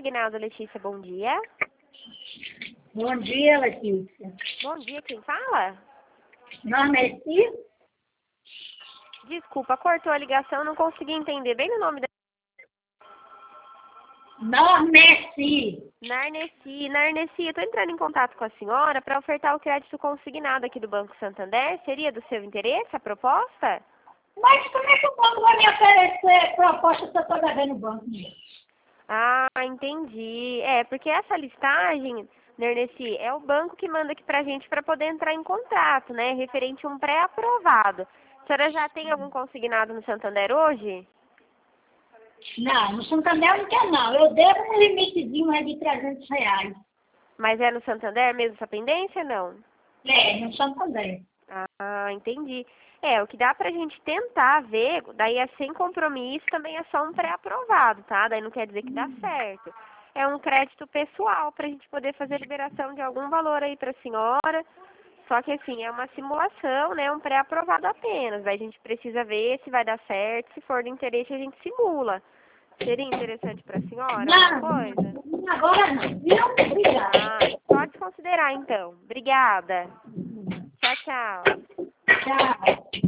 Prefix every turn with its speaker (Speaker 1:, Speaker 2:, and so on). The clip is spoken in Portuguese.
Speaker 1: Consignado, Letícia, bom dia.
Speaker 2: Bom dia, Letícia.
Speaker 1: Bom dia, quem fala?
Speaker 2: Normeci?
Speaker 1: Desculpa, cortou a ligação, não consegui entender bem o nome da...
Speaker 2: Normeci.
Speaker 1: Narneci, eu tô entrando em contato com a senhora para ofertar o crédito consignado aqui do Banco Santander. Seria do seu interesse a proposta?
Speaker 2: Mas como é que o banco vai me oferecer proposta se eu estou devendo o banco?
Speaker 1: Ah, entendi. É, porque essa listagem, Narneci, é o banco que manda aqui pra gente para poder entrar em contato, né? Referente a um pré-aprovado. A senhora já tem algum consignado no Santander hoje?
Speaker 2: Não, no Santander não quer não. Eu devo um limitezinho aí de R$ 300.
Speaker 1: Mas é no Santander mesmo essa pendência, não?
Speaker 2: É, no Santander.
Speaker 1: Ah, entendi. É, o que dá pra gente tentar ver, daí é sem compromisso, também é só um pré-aprovado, tá? Daí não quer dizer que dá certo. É um crédito pessoal pra gente poder fazer liberação de algum valor aí pra senhora. Só que assim, é uma simulação, né? Um pré-aprovado apenas. Daí a gente precisa ver se vai dar certo, se for do interesse a gente simula. Seria interessante pra senhora alguma coisa?
Speaker 2: Não, agora não. Viu? Obrigada.
Speaker 1: Ah, pode considerar então. Obrigada. Tchau, tchau.
Speaker 2: Tchau.